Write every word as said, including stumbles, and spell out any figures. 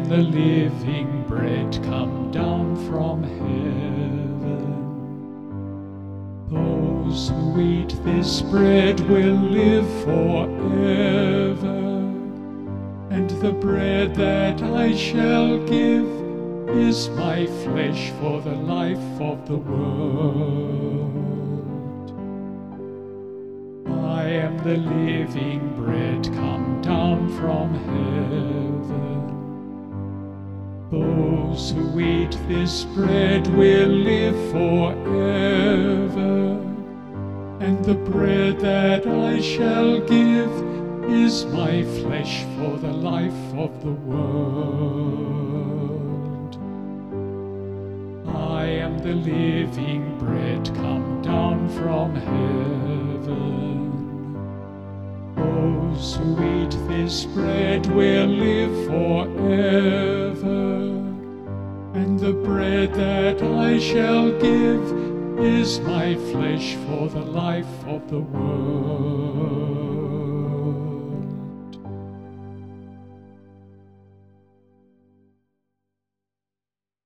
am the living bread come down from heaven. Those who eat this bread will live forever, and the bread that I shall give is my flesh for the life of the world. I am the living bread come down from heaven. Those who eat this bread will live forever, and the bread that I shall give is my flesh for the life of the world. I am the living bread come down from heaven. Those who eat this bread will live forever, and the bread that I shall give is my flesh for the life of the world.